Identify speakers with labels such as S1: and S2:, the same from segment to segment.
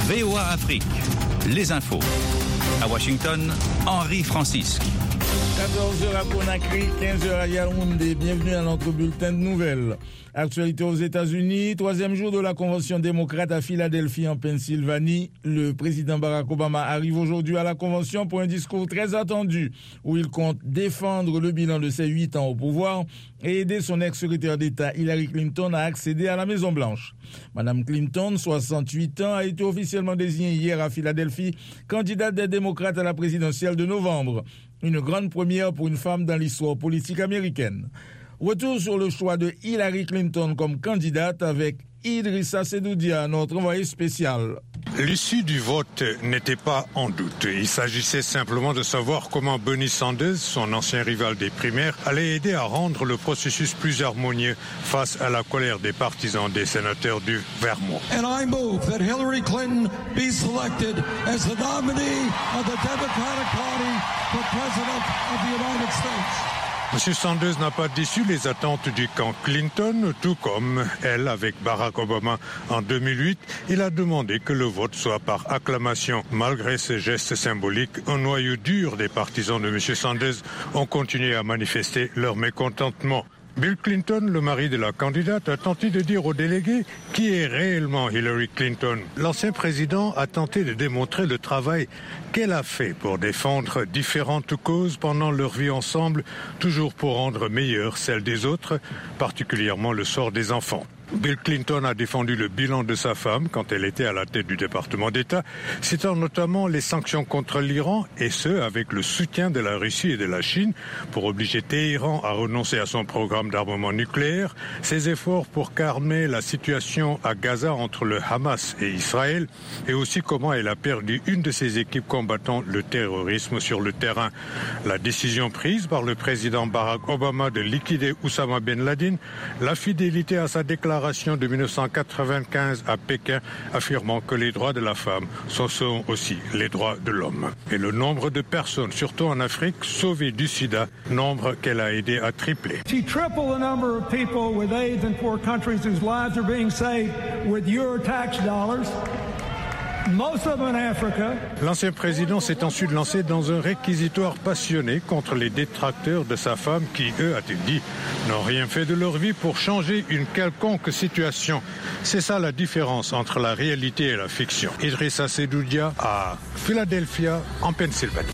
S1: VOA Afrique, les infos. À Washington, Henri Francisque.
S2: 14h à Conakry, 15h à Yaoundé. Bienvenue à notre bulletin de nouvelles. Actualité aux États-Unis, troisième jour de la Convention démocrate à Philadelphie en Pennsylvanie. Le président Barack Obama arrive aujourd'hui à la Convention pour un discours très attendu où il compte défendre le bilan de ses 8 ans au pouvoir et aider son ex-secrétaire d'État Hillary Clinton à accéder à la Maison-Blanche. Madame Clinton, 68 ans, a été officiellement désignée hier à Philadelphie candidate des démocrates à la présidentielle de novembre. Une grande première pour une femme dans l'histoire politique américaine. Retour sur le choix de Hillary Clinton comme candidate avec Idrissa Sedoudia, notre envoyé spécial.
S3: L'issue du vote n'était pas en doute. Il s'agissait simplement de savoir comment Bernie Sanders, son ancien rival des primaires, allait aider à rendre le processus plus harmonieux face à la colère des partisans des sénateurs du Vermont.
S4: And I move that Hillary Clinton be selected as the nominee of the Democratic Party for President of the United States.
S3: M. Sanders n'a pas déçu les attentes du camp Clinton, tout comme elle avec Barack Obama en 2008. Il a demandé que le vote soit par acclamation. Malgré ce geste symbolique, un noyau dur des partisans de M. Sanders ont continué à manifester leur mécontentement. Bill Clinton, le mari de la candidate, a tenté de dire aux délégués qui est réellement Hillary Clinton. L'ancien président a tenté de démontrer le travail qu'elle a fait pour défendre différentes causes pendant leur vie ensemble, toujours pour rendre meilleure celle des autres, particulièrement le sort des enfants. Bill Clinton a défendu le bilan de sa femme quand elle était à la tête du département d'État, citant notamment les sanctions contre l'Iran, et ce, avec le soutien de la Russie et de la Chine pour obliger Téhéran à renoncer à son programme d'armement nucléaire, ses efforts pour calmer la situation à Gaza entre le Hamas et Israël, et aussi comment elle a perdu une de ses équipes combattant le terrorisme sur le terrain. La décision prise par le président Barack Obama de liquider Oussama Ben Laden, la fidélité à sa déclaration de 1995 à Pékin affirmant que les droits de la femme sont aussi les droits de l'homme. Et le nombre de personnes, surtout en Afrique, sauvées du sida, nombre qu'elle a aidé à tripler.
S5: She tripled the number of people with AIDS in 4 countries whose lives are being saved with your tax dollars. Most of them in Africa.
S3: L'ancien président s'est ensuite lancé dans un réquisitoire passionné contre les détracteurs de sa femme qui, eux, a-t-il dit, n'ont rien fait de leur vie pour changer une quelconque situation. C'est ça la différence entre la réalité et la fiction. Idrissa Sedoudia à Philadelphia, en Pennsylvanie.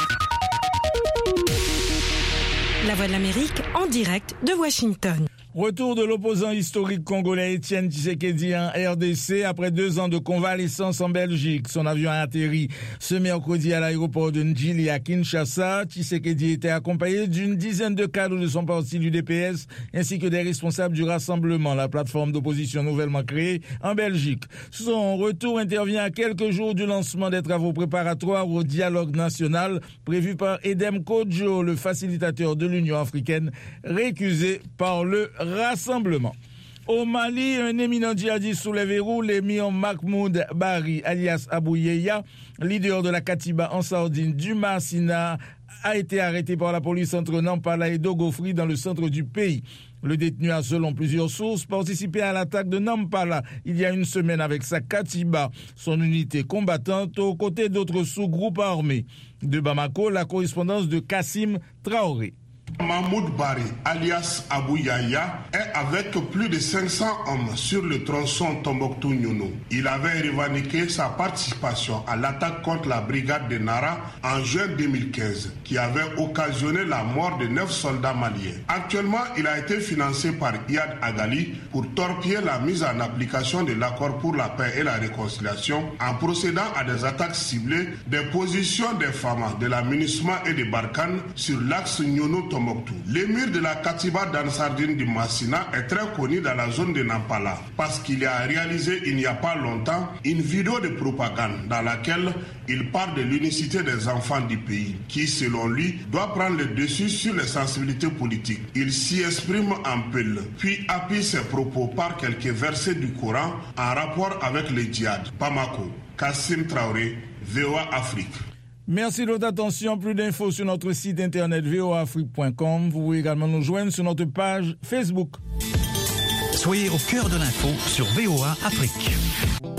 S6: La Voix de l'Amérique en direct de Washington.
S2: Retour de l'opposant historique congolais Étienne Tshisekedi en RDC après 2 ans de convalescence en Belgique. Son avion a atterri ce mercredi à l'aéroport de Ndjili à Kinshasa. Tshisekedi était accompagné d'une dizaine de cadres de son parti l'UDPS ainsi que des responsables du Rassemblement, la plateforme d'opposition nouvellement créée en Belgique. Son retour intervient à quelques jours du lancement des travaux préparatoires au dialogue national prévu par Edem Kodjo, le facilitateur de l'Union africaine, récusé par le Rassemblement. Au Mali, un éminent djihadiste sous les verrous, l'émir Mahmoud Bari, alias Abou Yeya, leader de la Katiba en Sardine du Massina, a été arrêté par la police entre Nampala et Dogofri dans le centre du pays. Le détenu a, selon plusieurs sources, participé à l'attaque de Nampala il y a une semaine avec sa Katiba, son unité combattante, aux côtés d'autres sous-groupes armés. De Bamako, la correspondance de Kassim Traoré.
S7: Mahmoud Bari, alias Abou Yaya, est avec plus de 500 hommes sur le tronçon Tombouctou-Nyounou. Il avait revendiqué sa participation à l'attaque contre la brigade de Nara en juin 2015, qui avait occasionné la mort de 9 soldats maliens. Actuellement, il a été financé par Iyad Agali pour torpiller la mise en application de l'accord pour la paix et la réconciliation en procédant à des attaques ciblées des positions des FAMA, de la MINUSMA et des Barkhane sur l'axe Nyounou-Tombouctou. L'émir de la Katiba d'Ansardine du Massina est très connu dans la zone de Nampala parce qu'il a réalisé il n'y a pas longtemps une vidéo de propagande dans laquelle il parle de l'unicité des enfants du pays qui, selon lui, doit prendre le dessus sur les sensibilités politiques. Il s'y exprime en peul, puis appuie ses propos par quelques versets du Coran en rapport avec le djihad. Bamako, Kassim Traoré, VOA Afrique.
S2: Merci de votre attention. Plus d'infos sur notre site internet voaafrique.com. Vous pouvez également nous joindre sur notre page Facebook.
S1: Soyez au cœur de l'info sur VOA Afrique.